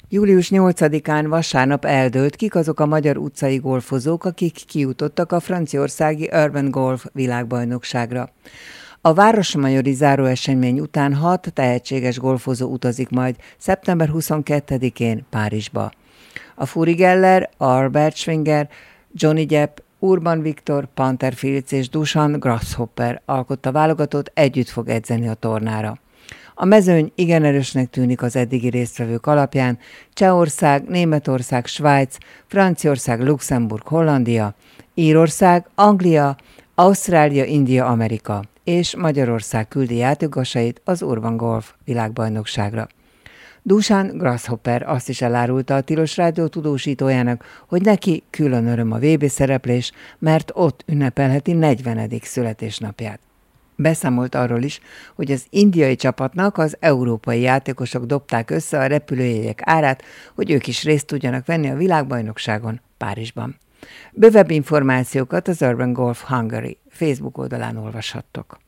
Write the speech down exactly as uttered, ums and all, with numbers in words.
július nyolcadikán vasárnap eldőlt, kik azok a magyar utcai golfozók, akik kijutottak a franciaországi Urban Golf világbajnokságra. A városmajori záróesemény után hat tehetséges golfozó utazik majd szeptember huszonkettedikén Párizsba. A Furi Geller, Albert Schwinger, Johnny Depp, Urban Viktor, Panther Filc és Dusan Grasshopper alkotta válogatott együtt fog edzeni a tornára. A mezőny igen erősnek tűnik az eddigi résztvevők alapján: Csehország, Németország, Svájc, Franciaország, Luxemburg, Hollandia, Írország, Anglia, Ausztrália, India, Amerika és Magyarország küldi játékosait az Urban Golf világbajnokságra. Dusan Grasshopper azt is elárulta a Tilos Rádió tudósítójának, hogy neki külön öröm a vé bé szereplés, mert ott ünnepelheti negyvenedik születésnapját. Beszámolt arról is, hogy az indiai csapatnak az európai játékosok dobták össze a repülőjegyek árát, hogy ők is részt tudjanak venni a világbajnokságon Párizsban. Bővebb információkat az Urban Golf Hungary Facebook oldalán olvashattok.